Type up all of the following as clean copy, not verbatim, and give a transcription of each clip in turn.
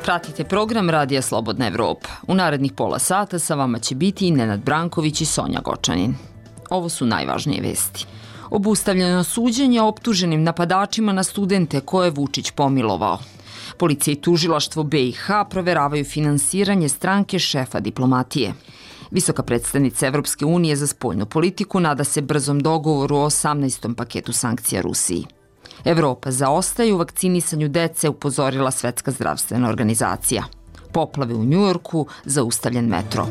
Pratite program Radija Slobodna Evropa. U narednih pola sata sa vama će biti Nenad Branković i Sonja Gočanin. Ovo su najvažnije vesti. Obustavljeno suđenje optuženim napadačima na studente koje je Vučić pomilovao. Policija i tužilaštvo BiH proveravaju finansiranje stranke šefa diplomatije. Visoka predstavnica Evropske unije za spoljnu politiku nada se brzom dogovoru o 18. paketu sankcija Rusiji. Evropa zaostaje u vakcinisanju dece, upozorila Svetska zdravstvena organizacija. Poplave u Njujorku, zaustavljen metro.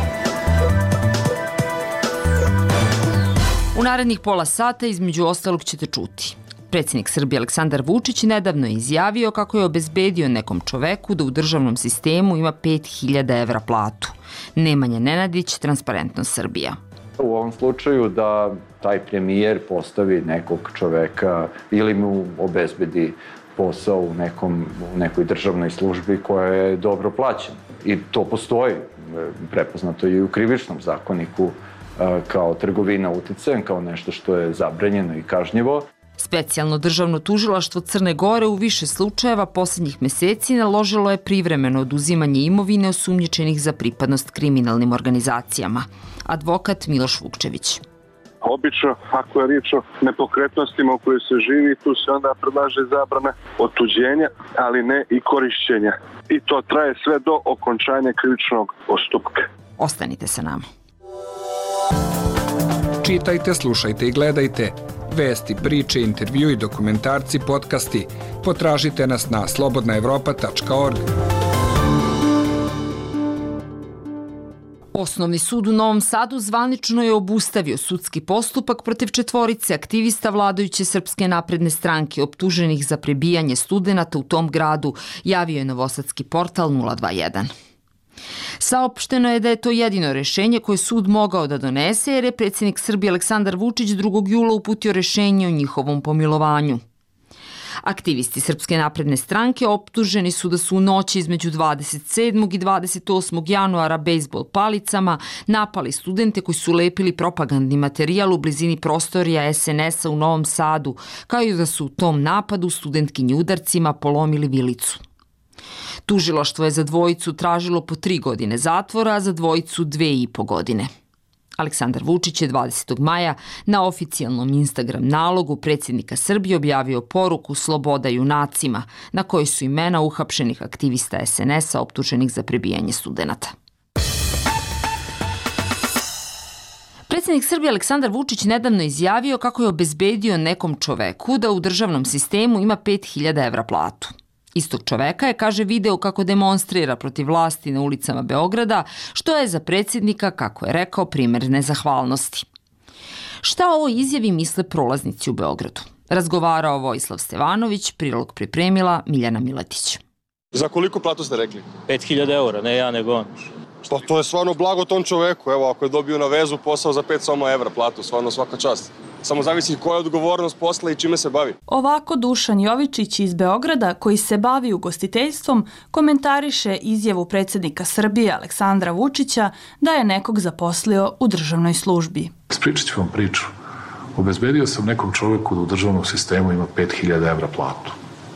U narednih pola sata između ostalog ćete čuti. Predsjednik Srbije Aleksandar Vučić nedavno je izjavio kako je obezbedio nekom čoveku da u državnom sistemu ima 5.000 evra platu. Nemanja Nenadić, Transparentnost Srbija. U ovom slučaju da taj premijer postavi nekog čoveka ili mu obezbedi posao u nekoj državnoj službi koja je dobro plaćena. I to postoji, prepoznato i u krivičnom zakoniku kao trgovina uticajem, kao nešto što je zabranjeno i kažnjivo. Specijalno državno tužilaštvo Crne Gore u više slučajeva posljednjih meseci naložilo je privremeno oduzimanje imovine osumnjičenih za pripadnost kriminalnim organizacijama. Advokat Miloš Vukčević. Obično, ako je riječ o nepokretnostima u kojoj se živi, tu se onda predlaže zabrana otuđenja, ali ne i korišćenja. I to traje sve do okončanja krivičnog postupka. Ostanite sa nama. Čitajte, slušajte i gledajte. Vesti, priče, intervju i dokumentarci, podcasti. Potražite nas na slobodnaevropa.org. Osnovni sud u Novom Sadu zvanično je obustavio sudski postupak protiv 4 aktivista vladajuće Srpske napredne stranke optuženih za prebijanje studenata u tom gradu, javio je novosadski portal 021. Saopšteno je da je to jedino rešenje koje sud mogao da donese jer je predsjednik Srbije Aleksandar Vučić 2. jula uputio rešenje o njihovom pomilovanju. Aktivisti Srpske napredne stranke optuženi su da su u noći između 27. i 28. januara bejsbol palicama napali studente koji su lepili propagandni materijal u blizini prostorija SNS-a u Novom Sadu, kao i da su u tom napadu studentkinji udarcima polomili vilicu. Tužilaštvo je za dvojicu tražilo po 3 godine zatvora, a za dvojicu 2,5 godine. Aleksandar Vučić je 20. maja na oficijalnom Instagram nalogu predsjednika Srbije objavio poruku Sloboda junacima, na kojoj su imena uhapšenih aktivista SNS-a optuženih za prebijanje studenata. Predsjednik Srbije Aleksandar Vučić nedavno izjavio kako je obezbedio nekom čoveku da u državnom sistemu ima 5.000 evra platu. Istog čoveka je, kaže, video kako demonstrira protiv vlasti na ulicama Beograda, što je za predsjednika, kako je rekao, primer nezahvalnosti. Šta o ovoj izjavi misle prolaznici u Beogradu? Razgovarao Vojislav Stevanović, prilog pripremila Miljana Miletić. Za koliko platu ste rekli? 5.000 eura, ne ja nego on. Pa to je stvarno blago tom čoveku. Evo, ako je dobio na vezu posao za 5 samo evra platu, stvarno svaka čast. Samo zavisi koja je odgovornost posla i čime se bavi. Ovako Dušan Jovičić iz Beograda, koji se bavi ugostiteljstvom, komentariše izjavu predsjednika Srbije Aleksandra Vučića da je nekog zaposlio u državnoj službi. Ispričat ću vam priču. Obezbedio sam nekom čovjeku da u državnom sistemu ima 5.000 evra platu.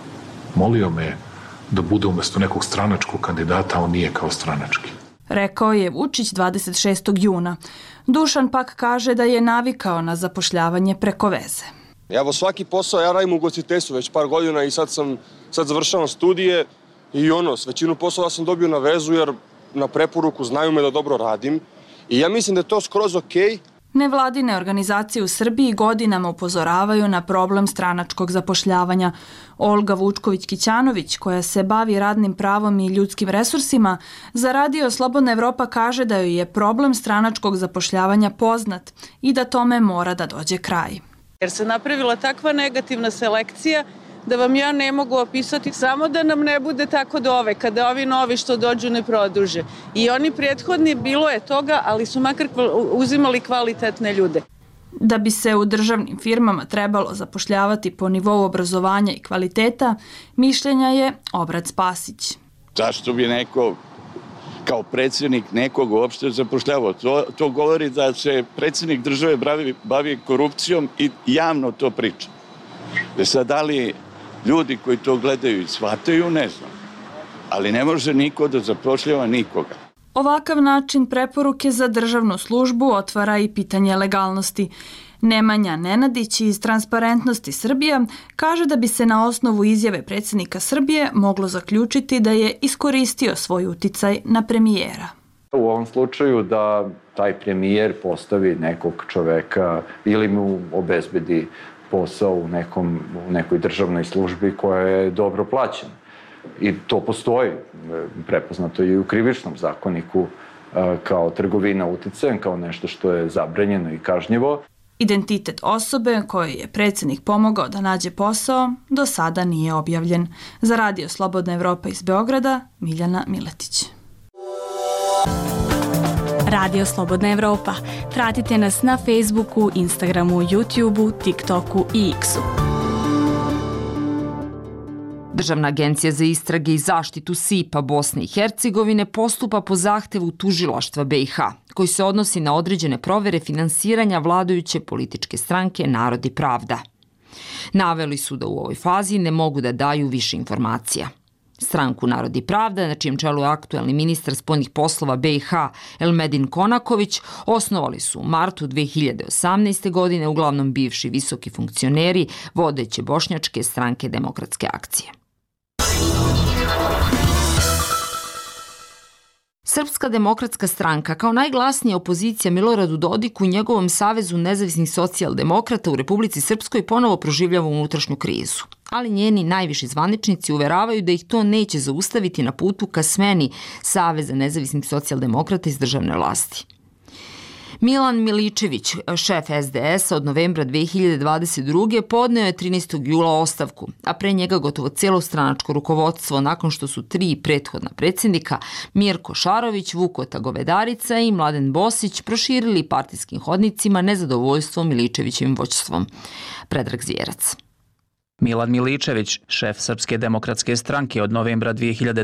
Molio me je da bude umjesto nekog stranačkog kandidata, a on nije kao stranački. Rekao je Vučić 26. juna. Dušan pak kaže da je navikao na zapošljavanje preko veze. Evo, svaki posao ja radim u ugostiteljstvu već par godina i sad završavam studije i većinu poslova sam dobio na vezu jer na preporuku znaju me da dobro radim i ja mislim da je to skroz okej. Nevladine organizacije u Srbiji godinama upozoravaju na problem stranačkog zapošljavanja. Olga Vučković-Kićanović, koja se bavi radnim pravom i ljudskim resursima, za Radio Slobodna Evropa kaže da joj je problem stranačkog zapošljavanja poznat i da tome mora da dođe kraj. Jer se napravila takva negativna selekcija da vam ja ne mogu opisati, samo da nam ne bude tako da kada ovi novi što dođu ne produže. I oni prethodni bilo je toga, ali su makar uzimali kvalitetne ljude. Da bi se u državnim firmama trebalo zapošljavati po nivou obrazovanja i kvaliteta, mišljenja je Obrad Spasić. Zašto bi neko kao predsjednik nekog uopšte zapošljavao? To govori da se predsjednik države bavi korupcijom i javno to priča. Sad, da li ljudi koji to gledaju i shvataju, ne znam. ali ne može niko da zapošljava nikoga. Ovakav način preporuke za državnu službu otvara i pitanje legalnosti. Nemanja Nenadić iz Transparentnosti Srbija kaže da bi se na osnovu izjave predsjednika Srbije moglo zaključiti da je iskoristio svoj uticaj na premijera. U ovom slučaju da taj premijer postavi nekog čoveka ili mu obezbedi posao u nekoj državnoj službi koja je dobro plaćena. I to postoji, prepoznato i u krivičnom zakoniku kao trgovina uticajem, kao nešto što je zabranjeno i kažnjivo. Identitet osobe kojoj je predsjednik pomogao da nađe posao do sada nije objavljen. Za Radio Slobodna Evropa iz Beograda, Miljana Miletić. Radio Slobodna Evropa. Pratite nas na Facebooku, Instagramu, YouTubeu, TikToku i X-u. Državna agencija za istrage i zaštitu SIPA Bosne i Hercegovine postupa po zahtevu tužilaštva BiH, koji se odnosi na određene provere finansiranja vladajuće političke stranke Narod i pravda. Naveli su da u ovoj fazi ne mogu da daju više informacija. Stranku Narod i pravda, na čijem čelu je aktuelni ministar spoljnih poslova BiH Elmedin Konaković, osnovali su u martu 2018. godine uglavnom bivši visoki funkcioneri vodeće bošnjačke stranke Demokratske akcije. Srpska demokratska stranka kao najglasnija opozicija Miloradu Dodiku i njegovom Savezu nezavisnih socijaldemokrata u Republici Srpskoj ponovo proživljava unutrašnju krizu. Ali njeni najviši zvaničnici uveravaju da ih to neće zaustaviti na putu ka smeni Saveza nezavisnih socijaldemokrata iz državne vlasti. Milan Miličević, šef SDS-a od novembra 2022. podneo je 13. jula ostavku, a pre njega gotovo cijelo stranačko rukovodstvo nakon što su 3 prethodna predsjednika, Mirko Šarović, Vukota Govedarica i Mladen Bosić, proširili partijskim hodnicima nezadovoljstvo Miličevićevim vođstvom. Predrag Zvjerac. Milan Miličević, šef Srpske demokratske stranke od novembra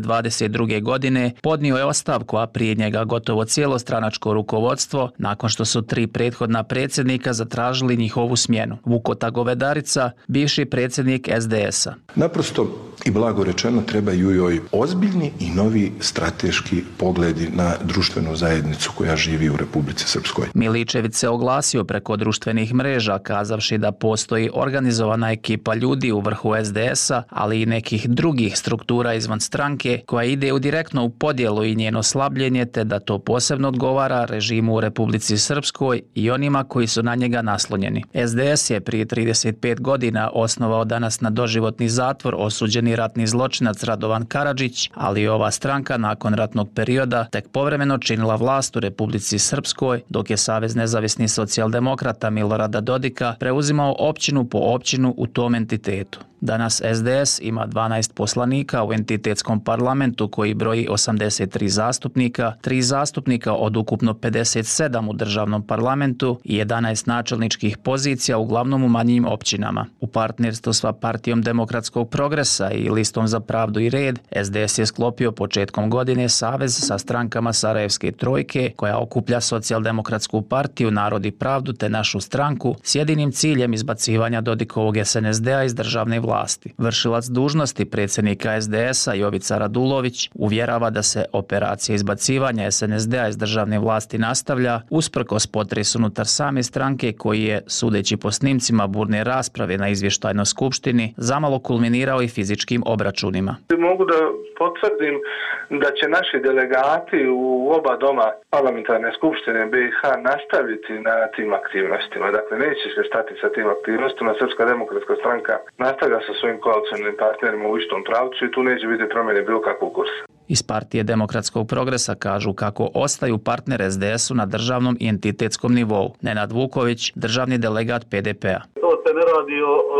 2022. godine, podnio je ostavku, a prije njega gotovo cijelo stranačko rukovodstvo, nakon što su 3 prethodna predsjednika zatražili njihovu smjenu. Vukota Govedarica, bivši predsjednik SDS-a. Naprosto i blago rečeno trebaju joj ozbiljni i novi strateški pogledi na društvenu zajednicu koja živi u Republici Srpskoj. Miličević se oglasio preko društvenih mreža, kazavši da postoji organizovana ekipa ljudi u vrhu SDS-a, ali i nekih drugih struktura izvan stranke koja ide direktno u podjelu i njeno slabljenje, te da to posebno odgovara režimu u Republici Srpskoj i onima koji su na njega naslonjeni. SDS je prije 35 godina osnovao danas na doživotni zatvor osuđeni ratni zločinac Radovan Karadžić, ali ova stranka nakon ratnog perioda tek povremeno činila vlast u Republici Srpskoj, dok je Savez nezavisnih socijaldemokrata Milorada Dodika preuzimao općinu po općinu u tom entitetu. Danas SDS ima 12 poslanika u entitetskom parlamentu koji broji 83 zastupnika, 3 zastupnika od ukupno 57 u državnom parlamentu i 11 načelničkih pozicija uglavnom u manjim općinama. U partnerstvu s Partijom demokratskog progresa i Listom za pravdu i red, SDS je sklopio početkom godine savez sa strankama Sarajevske trojke koja okuplja Socijaldemokratsku partiju, Narod i pravdu te našu stranku s jedinim ciljem izbacivanja Dodikovog SNSD-a iz državne vlasti. Vršilac dužnosti predsjednika SDS-a Jovica Radulović uvjerava da se operacija izbacivanja SNSD-a iz državne vlasti nastavlja usprkos potresu unutar same stranke koji je, sudeći po snimcima burne rasprave na izvještajnoj skupštini, zamalo kulminirao i fizičkim obračunima. Mogu da potvrdim da će naši delegati u oba doma parlamentarne skupštine BiH nastaviti na tim aktivnostima. Dakle, neće se stati sa tim aktivnostima. Srpska demokratska stranka nastavlja sa svojim koalicionim partnerima u istom pravcu i tu neće biti promjene bilo kakvog kursa. Iz Partije demokratskog progresa kažu kako ostaju partner SDS-u na državnom i entitetskom nivou. Nenad Vuković, državni delegat PDP-a. To se ne radi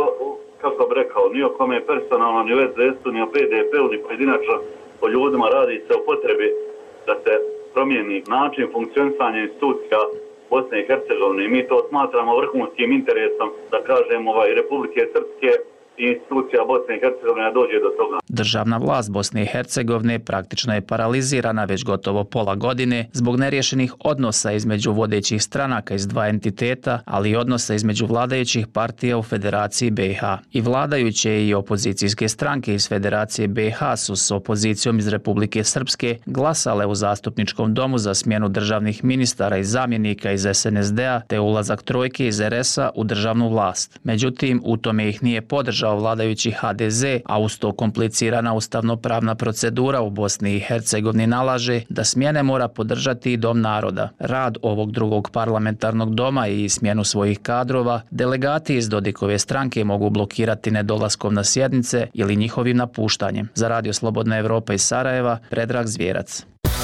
kako bi rekao, ni o kome personalno, ni o SDS-u, ni o PDP-u, ni pojedinačno o ljudima, radi se o potrebi da se promijeni način funkcionisanja institucija Bosne i Hercegovine. I mi to smatramo vrhunskim interesom, da kažem, Republike Srpske institucija Bosne i Hercegovine dođe do toga. Državna vlast Bosne i Hercegovine praktično je paralizirana već gotovo pola godine zbog neriješenih odnosa između vodećih stranaka iz dva entiteta, ali i odnosa između vladajućih partija u Federaciji BiH. I vladajuće i opozicijske stranke iz Federacije BiH su s opozicijom iz Republike Srpske glasale u Zastupničkom domu za smjenu državnih ministara i zamjenika iz SNSD-a te ulazak trojke iz RS-a u državnu vlast. Međutim, u tome ih nije podržao vladajući HDZ, a uz to komplicirana ustavnopravna procedura u Bosni i Hercegovini nalaže da smjene mora podržati i Dom naroda. Rad ovog drugog parlamentarnog doma i smjenu svojih kadrova delegati iz Dodikove stranke mogu blokirati nedolaskom na sjednice ili njihovim napuštanjem. Za Radio Slobodna Evropa iz Sarajeva, Predrag Zvjerac.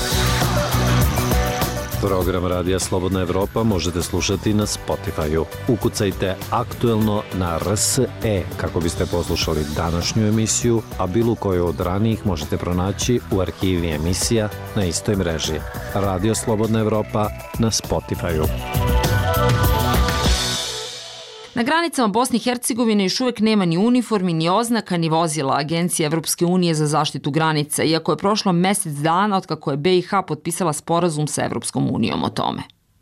Program Radija Slobodna Evropa možete slušati na Spotify-u. Ukucajte Aktuelno na RSE kako biste poslušali današnju emisiju, a bilo koju od ranijih možete pronaći u arhivi emisija na istoj mreži. Radio Slobodna Evropa na Spotify-u. Na granicama Bosne i Hercegovine još uvijek nema ni uniformi, ni oznaka, ni vozila Agencije Evropske unije za zaštitu granica, iako je prošlo mjesec dana od kako je BiH potpisala sporazum sa Evropskom unijom o tome.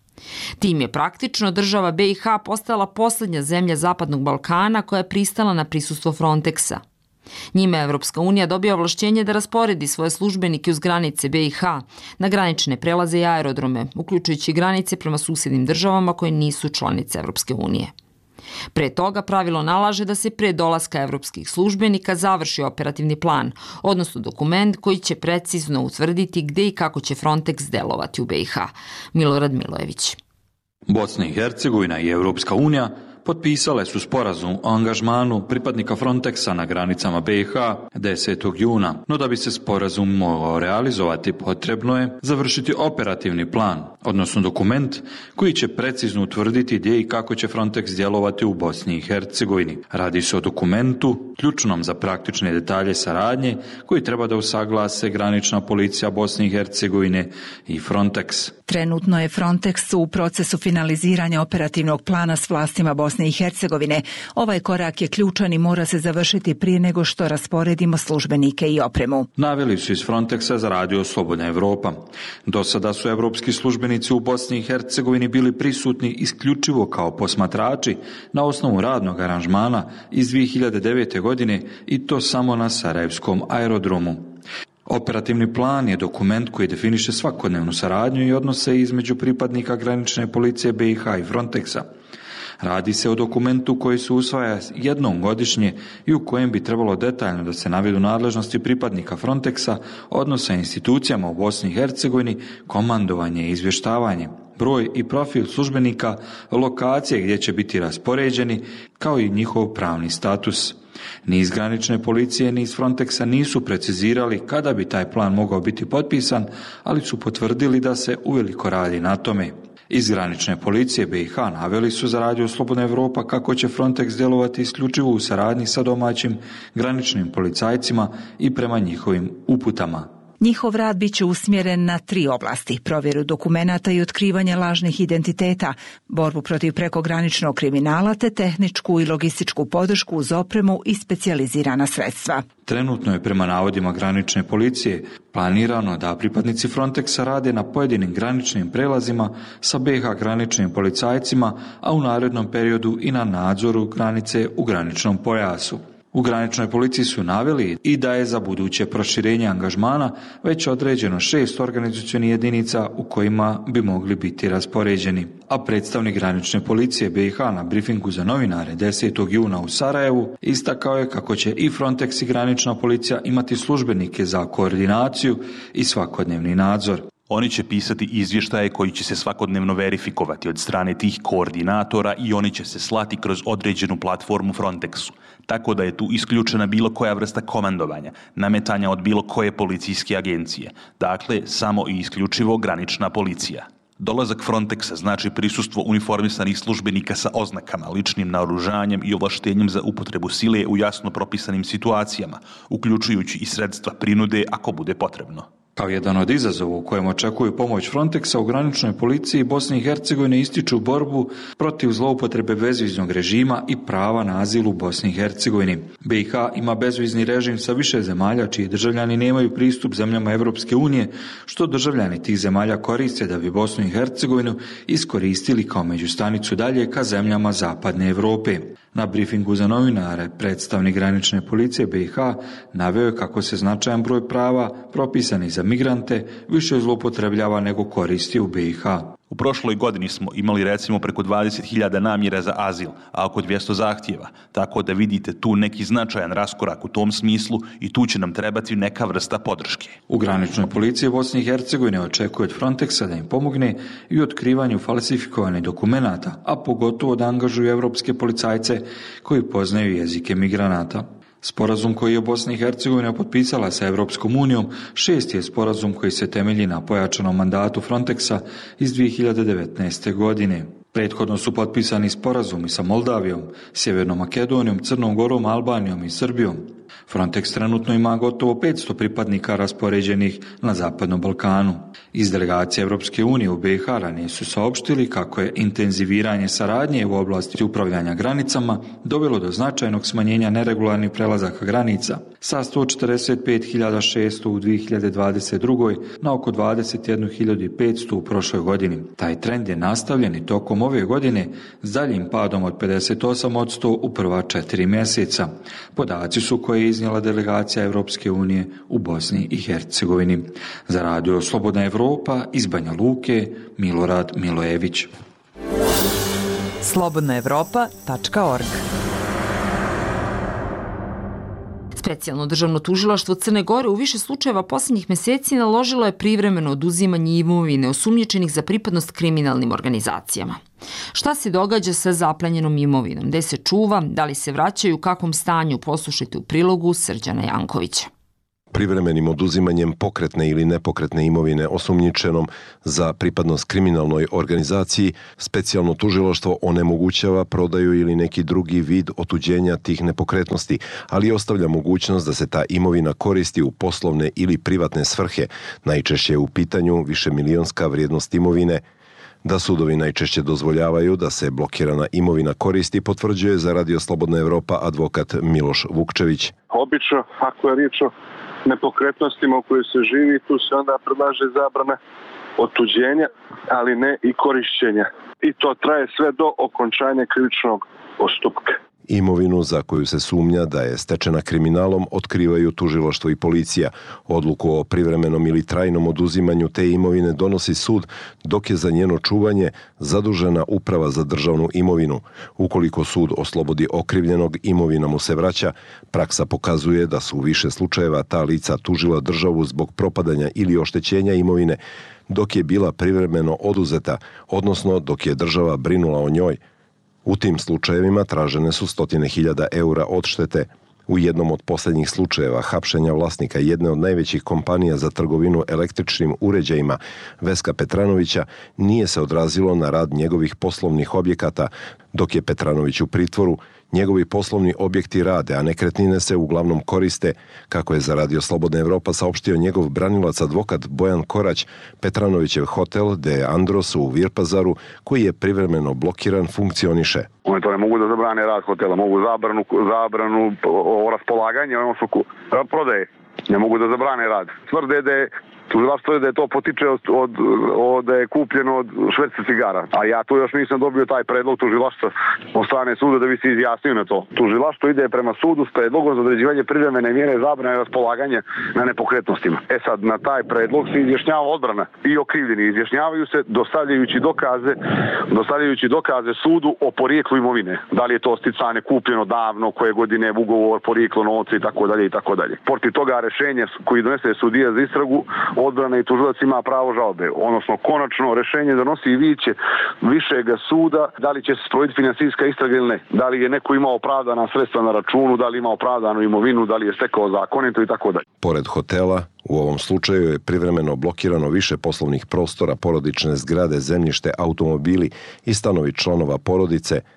Tim je praktično država BiH postala posljednja zemlja Zapadnog Balkana koja je pristala na prisustvo Frontexa. Njime Evropska unija dobija ovlašćenje da rasporedi svoje službenike uz granice BiH, na granične prelaze i aerodrome, uključujući granice prema susjednim državama koje nisu članice Evropske unije. Pre toga pravilo nalaže da se pre dolaska evropskih službenika završi operativni plan, odnosno dokument koji će precizno utvrditi gdje i kako će Frontex delovati u BiH. Milorad Milojević. Bosna i Hercegovina i Evropska unija potpisale su sporazum o angažmanu pripadnika Frontexa na granicama BiH 10. juna, no da bi se sporazum mogao realizovati potrebno je završiti operativni plan, odnosno dokument koji će precizno utvrditi gdje i kako će Frontex djelovati u Bosni i Hercegovini. Radi se o dokumentu ključnom za praktične detalje saradnje koji treba da usaglase granična policija Bosne i Hercegovine i Frontex. Trenutno je Frontex u procesu finaliziranja operativnog plana s vlastima Bosne i Hercegovine. Ovaj korak je ključan i mora se završiti prije nego što rasporedimo službenike i opremu. Naveli su iz Frontexa za Radio Slobodna Evropa. Do sada su evropski službenici u Bosni i Hercegovini bili prisutni isključivo kao posmatrači na osnovu radnog aranžmana iz 2009. godine i to samo na Sarajevskom aerodromu. Operativni plan je dokument koji definiše svakodnevnu saradnju i odnose između pripadnika granične policije BiH i Frontexa. Radi se o dokumentu koji se usvaja jednom godišnje i u kojem bi trebalo detaljno da se navedu nadležnosti pripadnika Frontexa, odnosa institucijama u Bosni i Hercegovini, komandovanje i izvještavanje, broj i profil službenika, lokacije gdje će biti raspoređeni, kao i njihov pravni status. Ni iz granične policije ni iz Frontexa nisu precizirali kada bi taj plan mogao biti potpisan, ali su potvrdili da se uveliko radi na tome. Iz granične policije BiH naveli su za Radio Slobodna Evropa kako će Frontex djelovati isključivo u saradnji sa domaćim graničnim policajcima i prema njihovim uputama. Njihov rad bit će usmjeren na 3 oblasti: provjeru dokumenata i otkrivanje lažnih identiteta, borbu protiv prekograničnog kriminala te tehničku i logističku podršku uz opremu i specijalizirana sredstva. Trenutno je prema navodima granične policije planirano da pripadnici Frontexa rade na pojedinim graničnim prelazima sa BiH graničnim policajcima, a u narednom periodu i na nadzoru granice u graničnom pojasu. U graničnoj policiji su naveli i da je za buduće proširenje angažmana već određeno 6 organizacionih jedinica u kojima bi mogli biti raspoređeni. A predstavnik granične policije BiH na brifingu za novinare 10. juna u Sarajevu istakao je kako će i Frontex i granična policija imati službenike za koordinaciju i svakodnevni nadzor. Oni će pisati izvještaje koji će se svakodnevno verifikovati od strane tih koordinatora i oni će se slati kroz određenu platformu Frontexu. Tako da je tu isključena bilo koja vrsta komandovanja, nametanja od bilo koje policijske agencije. Dakle, samo i isključivo granična policija. Dolazak Frontexa znači prisustvo uniformisanih službenika sa oznakama, ličnim naoružanjem i ovlaštenjem za upotrebu sile u jasno propisanim situacijama, uključujući i sredstva prinude ako bude potrebno. Kao jedan od izazova u kojem očekuju pomoć Frontexa, u graničnoj policiji Bosne i Hercegovine ističu borbu protiv zloupotrebe bezviznog režima i prava na azil u Bosni i Hercegovini. BiH ima bezvizni režim sa više zemalja čiji državljani nemaju pristup zemljama Evropske unije, što državljani tih zemalja koriste da bi Bosnu i Hercegovinu iskoristili kao međustanicu dalje ka zemljama Zapadne Evrope. Na brifingu za novinare predstavnik granične policije BiH naveo je kako se značajan broj prava propisanih za migrante više zloupotrebljava nego koristi u BiH. U prošloj godini smo imali recimo preko 20.000 namjera za azil, a oko 200 zahtjeva, tako da vidite tu neki značajan raskorak u tom smislu i tu će nam trebati neka vrsta podrške. U graničnoj policiji Bosne i Hercegovine očekuje od Frontexa da im pomogne i u otkrivanju falsifikovanih dokumenata, a pogotovo da angažuju evropske policajce koji poznaju jezike migranata. Sporazum koji je Bosna i Hercegovina potpisala sa Evropskom unijom 6. je sporazum koji se temelji na pojačanom mandatu Frontexa iz 2019. godine. Prethodno su potpisani sporazumi sa Moldavijom, Sjevernom Makedonijom, Crnom Gorom, Albanijom i Srbijom. Frontex trenutno ima gotovo 500 pripadnika raspoređenih na Zapadnom Balkanu. Iz delegacije Evropske unije u BiH ranije su saopštili kako je intenziviranje saradnje u oblasti upravljanja granicama dovelo do značajnog smanjenja neregularnih prelazaka granica sa 145.600 u 2022. na oko 21.500 u prošloj godini. Taj trend je nastavljen i tokom ove godine s daljim padom od 58% u prva 4 mjeseca. Podaci su koje je iznijela delegacija Evropske unije u Bosni i Hercegovini. Za radio Slobodna Evropa iz Banja Luke, Milorad Milojević. slobodnaevropa.org. Specijalno državno tužilaštvo Crne Gore u više slučajeva posljednjih mjeseci naložilo je privremeno oduzimanje imovine osumnjičenih za pripadnost kriminalnim organizacijama. Šta se događa sa zaplenjenom imovinom? Gde se čuva? Da li se vraćaju? U kakvom stanju? Poslušajte u prilogu Srđana Jankovića. Privremenim oduzimanjem pokretne ili nepokretne imovine osumnjičenom za pripadnost kriminalnoj organizaciji, specijalno tužilaštvo onemogućava prodaju ili neki drugi vid otuđenja tih nepokretnosti, ali ostavlja mogućnost da se ta imovina koristi u poslovne ili privatne svrhe, najčešće je u pitanju višemilionska vrijednost imovine. Da sudovi najčešće dozvoljavaju da se blokirana imovina koristi, potvrđuje za Radio Slobodna Evropa advokat Miloš Vukčević. Obično, ako je riječ o nepokretnostima u kojoj se živi, tu se onda predlaže zabrana otuđenja, ali ne i korišćenja. I to traje sve do okončanja krivičnog postupka. Imovinu za koju se sumnja da je stečena kriminalom otkrivaju tužilaštvo i policija. Odluku o privremenom ili trajnom oduzimanju te imovine donosi sud, dok je za njeno čuvanje zadužena Uprava za državnu imovinu. Ukoliko sud oslobodi okrivljenog, imovina mu se vraća. Praksa pokazuje da su u više slučajeva ta lica tužila državu zbog propadanja ili oštećenja imovine, dok je bila privremeno oduzeta, odnosno dok je država brinula o njoj. U tim slučajevima tražene su 100.000 eura odštete. U jednom od posljednjih slučajeva hapšenja vlasnika jedne od najvećih kompanija za trgovinu električnim uređajima, Veska Petranovića, nije se odrazilo na rad njegovih poslovnih objekata. Dok je Petranović u pritvoru, njegovi poslovni objekti rade, a nekretnine se uglavnom koriste. Kako je za Radio Slobodna Evropa saopštio njegov branilac advokat Bojan Korać, Petranovićev hotel De Andros u Virpazaru, koji je privremeno blokiran, funkcioniše. Oni to ne mogu da zabrane rad hotela, mogu zabranu o raspolaganje, prodaje. Ne mogu da zabrane rad. Tvrde da je tužilaštvo da je to potiče da je kupljeno od šverca cigara. A ja tu još nisam dobio taj predlog tužilaštva od strane suda da bi se izjasnio na to. Tužilaštvo ide prema sudu s predlogom za određivanje privremene mjere zabrane raspolaganja na nepokretnostima. E sad, na taj predlog se izjašnjava odbrana i okrivljeni. Izjašnjavaju se dostavljajući dokaze sudu o porijeklu imovine. Da li je to sticane kupljeno davno, koje godine ugovor, porijeklo novca i tako dalje i tako dalje. Protiv toga rešenje koji donese sudija za istragu, odbrana i tužilac ima pravo žalbe, odnosno konačno rešenje donosi i vijeće višega suda, da li će se sprovoditi finansijska istraga ili ne, da li je neko imao opravdana sredstva na računu, da li ima opravdanu imovinu, da li je stekao zakonito i tako dalje. Pored hotela, u ovom slučaju je privremeno blokirano više poslovnih prostora, porodične zgrade, zemljište, automobili i stanovi članova porodice.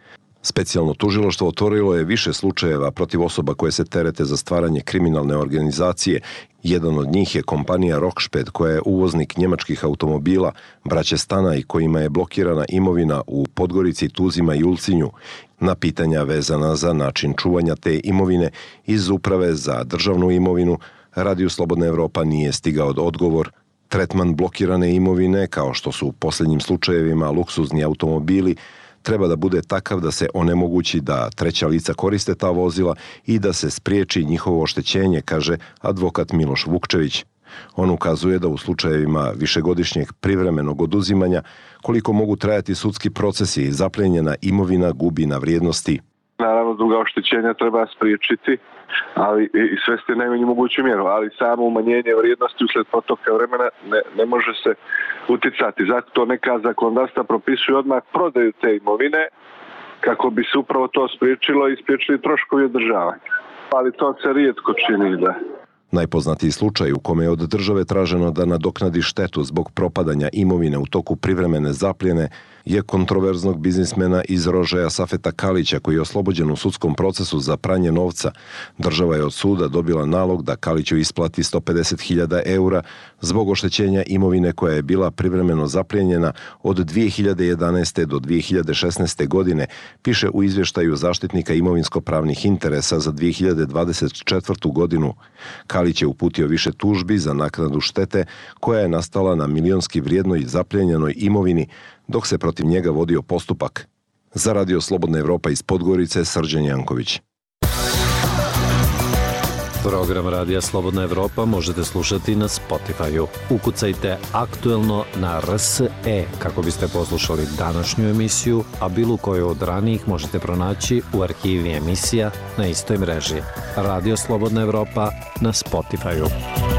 Specijalno tužilaštvo otvorilo je više slučajeva protiv osoba koje se terete za stvaranje kriminalne organizacije. Jedan od njih je kompanija Rocksped, koja je uvoznik njemačkih automobila, braće Stanaj, kojima je blokirana imovina u Podgorici, Tuzima i Ulcinju. Na pitanja vezana za način čuvanja te imovine iz Uprave za državnu imovinu, Radio Slobodna Evropa nije stigao odgovor. Tretman blokirane imovine, kao što su u posljednjim slučajevima luksuzni automobili, treba da bude takav da se onemogući da treća lica koriste ta vozila i da se spriječi njihovo oštećenje, kaže advokat Miloš Vukčević. On ukazuje da u slučajevima višegodišnjeg privremenog oduzimanja, koliko mogu trajati sudski procesi i zapljenjena imovina gubi na vrijednosti. Naravno, druga oštećenja treba spriječiti, ali i svesti najmanju moguću mjeru, ali samo umanjenje vrijednosti usled protoka vremena ne može se uticati. Zato neka zakonodavstva propisuju odmah prodaju te imovine kako bi se upravo to spriječilo i spriječili troškovi održavanja. Ali to se rijetko čini, da. Najpoznatiji slučaj u kome je od države traženo da nadoknadi štetu zbog propadanja imovine u toku privremene zapljene je kontroverznog biznismena iz Rožaja Safeta Kalića, koji je oslobođen u sudskom procesu za pranje novca. Država je od suda dobila nalog da Kaliću isplati 150.000 eura zbog oštećenja imovine koja je bila privremeno zapljenjena od 2011. do 2016. godine, piše u izvještaju zaštitnika imovinsko-pravnih interesa za 2024. godinu. Kalić je uputio više tužbi za naknadu štete koja je nastala na milionski vrijednoj zapljenjenoj imovini, dok se protiv njega vodio postupak. Za Radio Slobodna Evropa iz Podgorice, Srđan Janković. Program Radija Slobodna Evropa možete slušati na Spotify-u. Ukucajte aktuelno na RSE kako biste poslušali današnju emisiju, a bilo koju od ranijih možete pronaći u arhivi emisija na istoj mreži. Radio Slobodna Evropa na Spotify-u.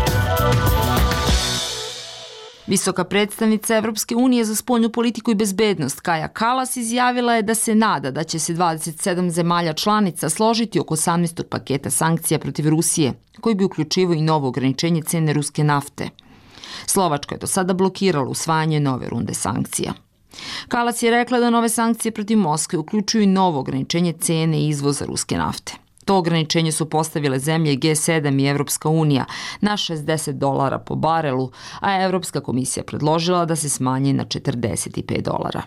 Visoka predstavnica Evropske unije za spoljnu politiku i bezbednost Kaja Kallas izjavila je da se nada da će se 27 zemalja članica složiti oko 18. paketa sankcija protiv Rusije, koji bi uključivao i novo ograničenje cene ruske nafte. Slovačka je do sada blokirala usvajanje nove runde sankcija. Kallas je rekla da nove sankcije protiv Moskve uključuju i novo ograničenje cene izvoza ruske nafte. To ograničenje su postavile zemlje G7 i Evropska unija na $60 po barelu, a Evropska komisija predložila da se smanji na $45.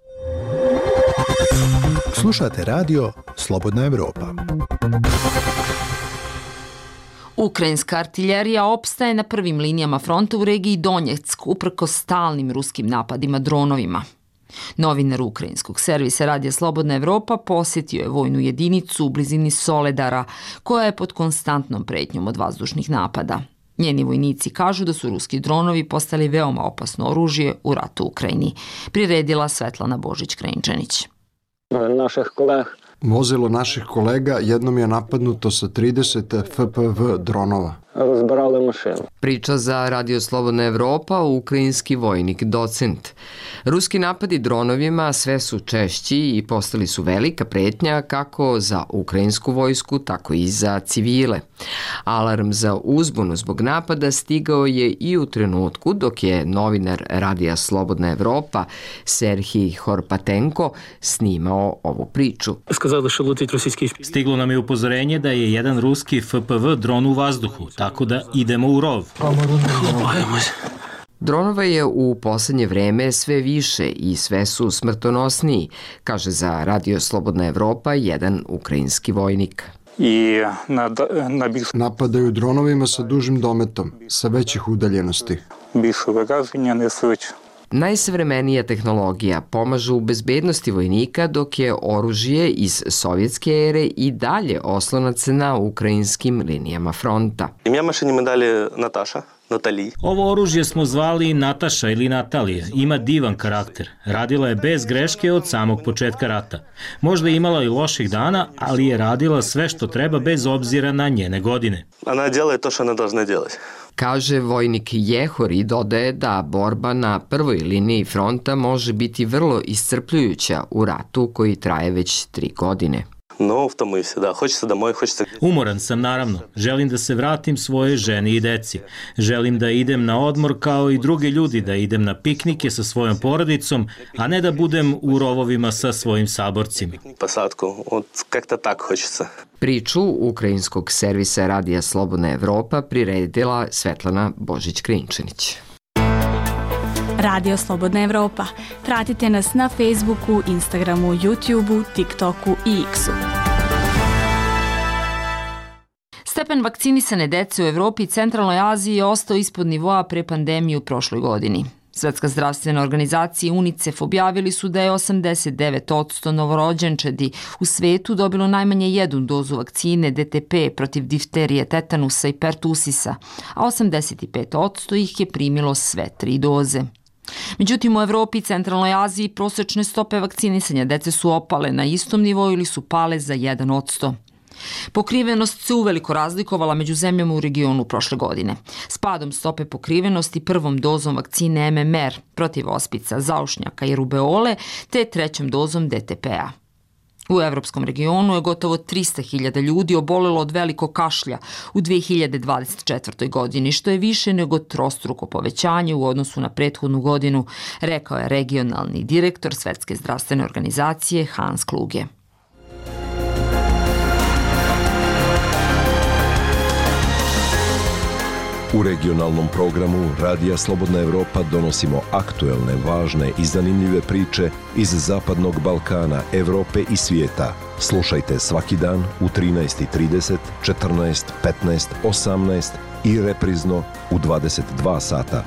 Slušate radio Slobodna Evropa. Ukrajinska artiljerija opstaje na prvim linijama fronta u regiji Donjeck uprkos stalnim ruskim napadima dronovima. Novinar ukrajinskog servisa Radija Slobodna Evropa posjetio je vojnu jedinicu u blizini Soledara, koja je pod konstantnom pretnjom od vazdušnih napada. Njeni vojnici kažu da su ruski dronovi postali veoma opasno oružje u ratu u Ukrajini, priredila Svetlana Božić-Krajinčanić. Vozilo naših kolega jednom je napadnuto sa 30 FPV dronova. Priča za Radio Slobodna Evropa ukrajinski vojnik docent. Ruski napadi dronovima sve su češći i postali su velika pretnja kako za ukrajinsku vojsku, tako i za civile. Alarm za uzbunu zbog napada stigao je i u trenutku dok je novinar Radija Slobodna Evropa Serhij Horpatenko snimao ovu priču. Stiglo nam je upozorenje da je jedan ruski FPV dron u vazduhu, tako da idemo u rov. Dronova je u poslednje vreme sve više i sve su smrtonosniji, kaže za Radio Slobodna Evropa jedan ukrajinski vojnik. Napadaju dronovima sa dužim dometom, sa većih udaljenosti. Najsavremenija tehnologija pomaže u bezbednosti vojnika, dok je oružje iz sovjetske ere i dalje oslonac na ukrajinskim linijama fronta. Ім'я машині ми дали Наташа. Ovo oružje smo zvali Nataša ili Natalije. Ima divan karakter. Radila je bez greške od samog početka rata. Možda je imala i loših dana, ali je radila sve što treba bez obzira na njene godine. Она делает то, что она должна делать. Kaže vojnik Jehor i dodaje da borba na prvoj liniji fronta može biti vrlo iscrpljujuća u ratu koji traje već 3 godine. No, втомився se, da. Hoće se domoj, hoće se... Umoran sam, naravno. Želim da se vratim svojoj ženi i deci. Želim da idem na odmor kao i drugi ljudi, da idem na piknike sa svojom porodicom, a ne da budem u rovovima sa svojim saborcima. Посадку. Вот как-то так хочется. Priču ukrajinskog servisa Radija Slobodna Evropa priredila Svetlana Božić-Krinčanić. Radio Slobodna Evropa. Pratite nas na Facebooku, Instagramu, YouTubeu, TikToku i X-u. Stepen vakcinisane dece u Evropi i Centralnoj Aziji je ostao ispod nivoa pre pandemije u prošloj godini. Svetska zdravstvena organizacija i UNICEF objavili su da je 89% novorođenčadi u svetu dobilo najmanje jednu dozu vakcine DTP protiv difterije, tetanusa i pertusisa, a 85% ih je primilo sve 3 doze. Međutim, u Evropi i Centralnoj Aziji prosečne stope vakcinisanja dece su opale na istom nivou ili su pale za 1%. Pokrivenost se uveliko razlikovala među zemljama u regionu prošle godine. S padom stope pokrivenosti prvom dozom vakcine MMR protiv ospica, zaušnjaka i rubeole, te trećom dozom DTP-a. U evropskom regionu je gotovo 300.000 ljudi obolelo od velikog kašlja u 2024. godini, što je više nego trostruko povećanje u odnosu na prethodnu godinu, rekao je regionalni direktor Svetske zdravstvene organizacije Hans Kluge. U regionalnom programu Radija Slobodna Evropa donosimo aktuelne, važne i zanimljive priče iz Zapadnog Balkana, Evrope i svijeta. Slušajte svaki dan u 13:30, 14, 15, 18 i reprizno u 22 sata.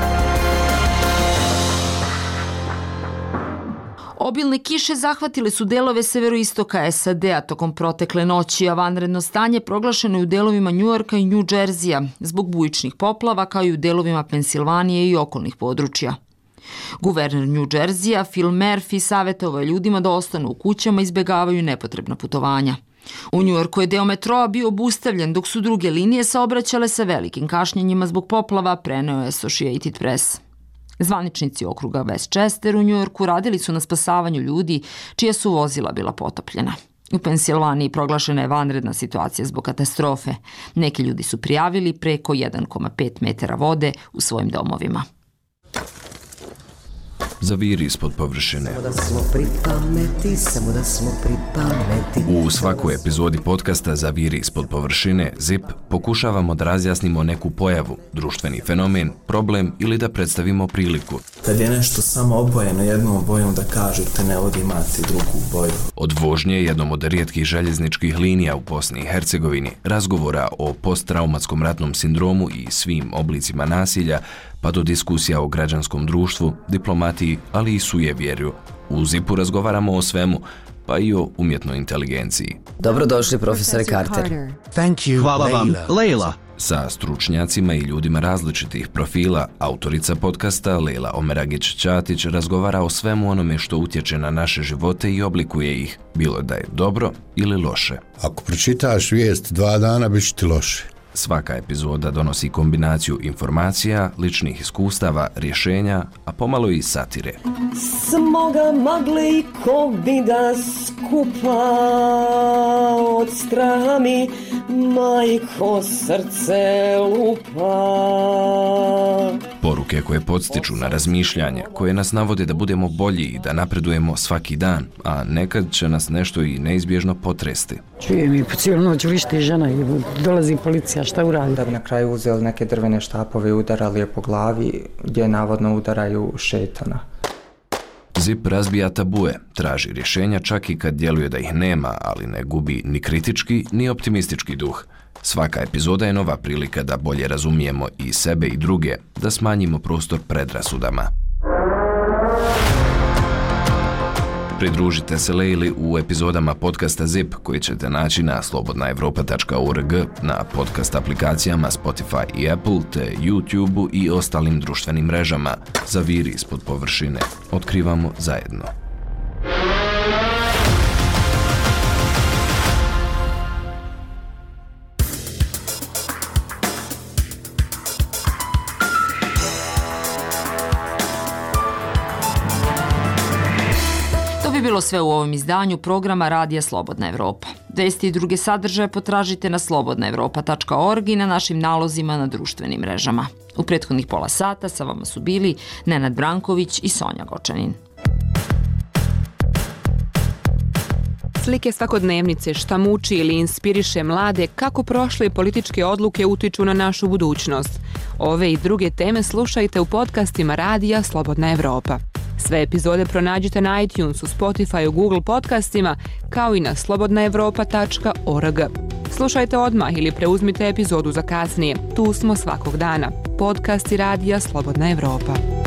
Obilne kiše zahvatile su delove severoistoka SAD-a tokom protekle noći, a vanredno stanje proglašeno je u delovima Njujorka i New Jersey-a zbog bujičnih poplava, kao i u delovima Pensilvanije i okolnih područja. Guverner New Jersey-a Phil Murphy savjetovao je ljudima da ostanu u kućama i izbjegavaju nepotrebna putovanja. U Njujorku je deo metroa bio obustavljen, dok su druge linije saobraćale sa velikim kašnjenjima zbog poplava, preneo je Associated Press. Zvaničnici okruga Westchester u Njujorku radili su na spasavanju ljudi čija su vozila bila potopljena. U Pensilvaniji proglašena je vanredna situacija zbog katastrofe. Neki ljudi su prijavili preko 1,5 metara vode u svojim domovima. Zaviri ispod površine. U svakoj epizodi podcasta Zaviri ispod površine, ZIP, pokušavamo da razjasnimo neku pojavu, društveni fenomen, problem ili da predstavimo priliku. Kad je nešto samo obojeno jednom bojom, da kažete ne vodi imati drugu boju. Od vožnje jednom od rijetkih željezničkih linija u Bosni i Hercegovini, razgovora o posttraumatskom ratnom sindromu i svim oblicima nasilja, pa do diskusija o građanskom društvu, diplomatiji, ali i sujevjerju. U ZIP-u razgovaramo o svemu, pa i o umjetnoj inteligenciji. Dobrodošli, profesore Carter. Hvala vam, Leila. Sa stručnjacima i ljudima različitih profila, autorica podcasta Leila Omeragić-Ćatić razgovara o svemu onome što utječe na naše živote i oblikuje ih, bilo da je dobro ili loše. Ako pročitaš vijest 2 dana, bit će ti loše. Svaka epizoda donosi kombinaciju informacija, ličnih iskustava, rješenja, a pomalo i satire. Smoga magli ko bi da skupa od straha mi majko srce lupa. Poruke koje podstiču na razmišljanje, koje nas navode da budemo bolji i da napredujemo svaki dan, a nekad će nas nešto i neizbježno potresti. Čujem i po cijelu noć vrišti žena i dolazi policija, šta uradi? Da bi na kraju uzeli neke drvene štapove i udarali je po glavi, gdje navodno udaraju šetana. ZIP razbija tabue, traži rješenja čak i kad djeluje da ih nema, ali ne gubi ni kritički ni optimistički duh. Svaka epizoda je nova prilika da bolje razumijemo i sebe i druge, da smanjimo prostor predrasudama. Pridružite se Leili u epizodama podcasta ZIP koji ćete naći na slobodnaevropa.org, na podcast aplikacijama Spotify i Apple, te YouTubeu i ostalim društvenim mrežama. Zaviri ispod površine. Otkrivamo zajedno. bi bilo sve u ovom izdanju programa Radija Slobodna Evropa. Vesti i druge sadržaje potražite na slobodnaevropa.org i na našim nalozima na društvenim mrežama. U prethodnih pola sata sa vama su bili Nenad Branković i Sonja Gočanin. Slike svakodnevnice, šta muči ili inspiriše mlade, kako prošle političke odluke utiču na našu budućnost. Ove i druge teme slušajte u podcastima Radija Slobodna Evropa. Sve epizode pronađite na iTunesu, Spotifyu, Google podcastima, kao i na slobodnaevropa.org. Slušajte odmah ili preuzmite epizodu za kasnije. Tu smo svakog dana. Podcasti Radija Slobodna Evropa.